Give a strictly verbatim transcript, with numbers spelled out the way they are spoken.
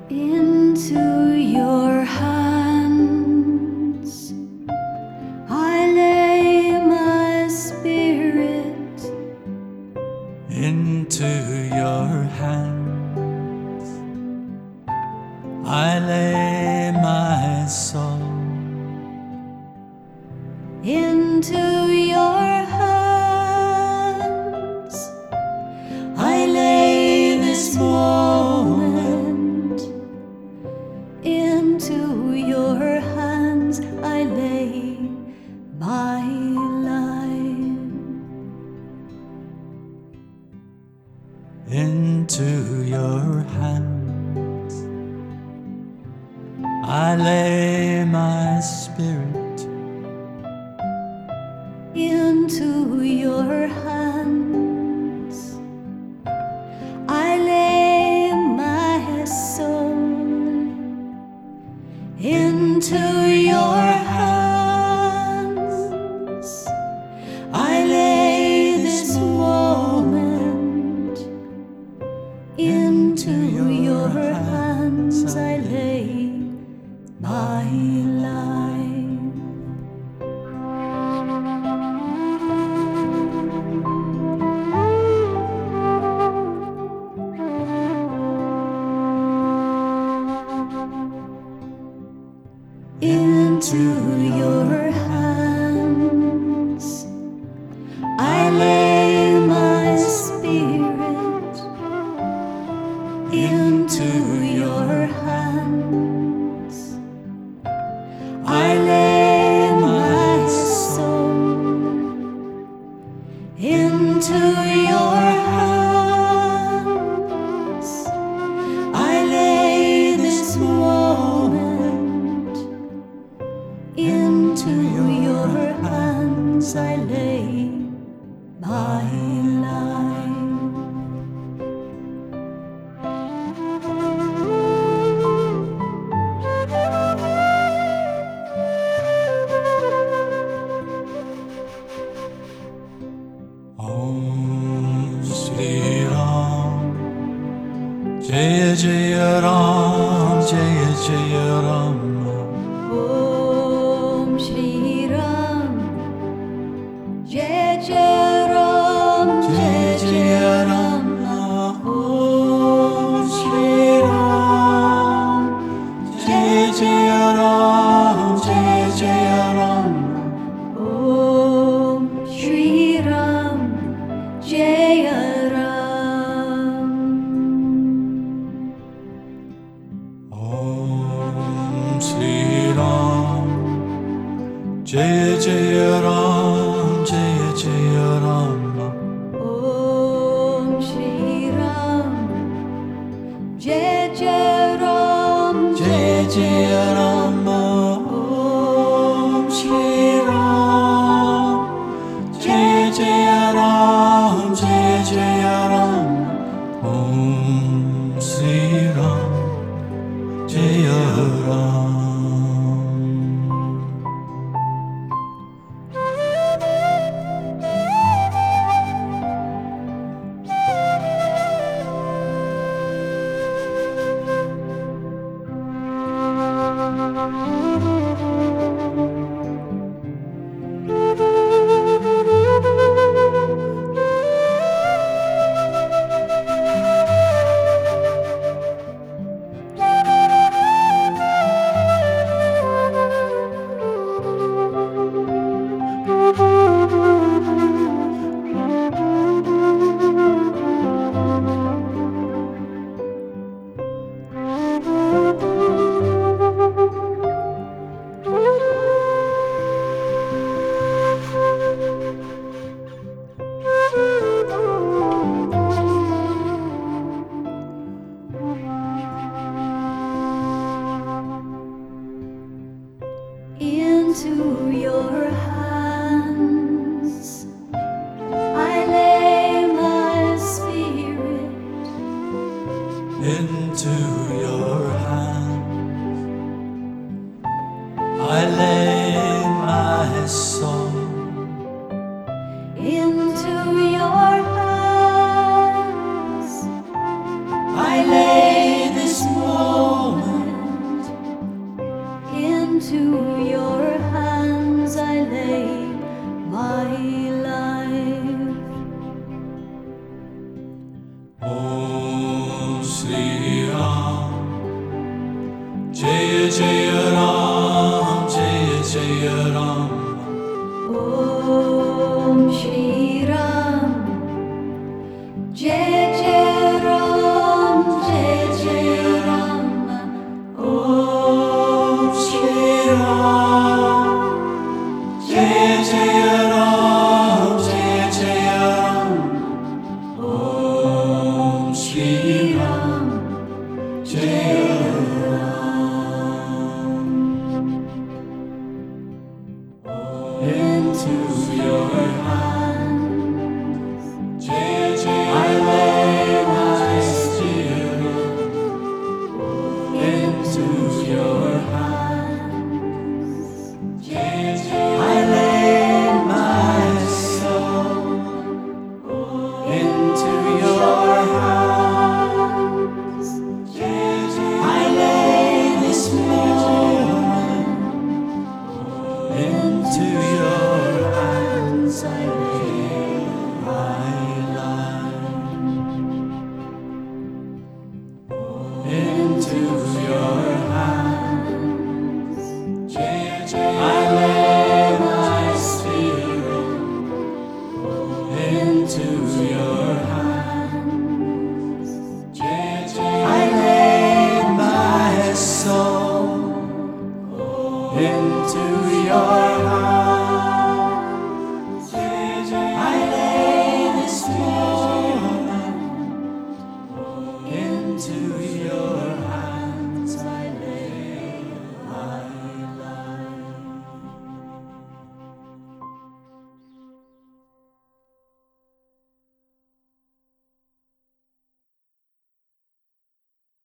Into your hands I lay my spirit. Into your hands I lay my soul. Into your hands I lay this moment. Into your hands I lay my life. Into your hands I lay my spirit. Into your hands I lay my soul. Into your hands I lay this moment. Into your hands I lay my life. Into your hands I lay my spirit. Into your hands I lay my soul. Into your hands I lay this moment. Into your hands I lay my life. Om Shri Ram, Jaya Jaya Ram, Jaya Jaya Ram. Om Shri Ram, Jai Jai Ram, Jai Jai Ram. Om Shri Ram, Jaya Jaya Ram, Jaya Jaya Ram. Om Shri Ram, Jai Ram. Om Shri Ram, Jaya Jaya Ram, Jaya Jaya Ram. Om Shri Ram, Jai Jai Ram, Jaya Jaya Ram. Om Shri Ram, Jaya Jaya Ram, Jaya Jaya Ram. Om Shri Ram, Jaya Ram. Into your hands I lay my spirit. Into your hands I lay my soul. Into your hands I lay this moment. into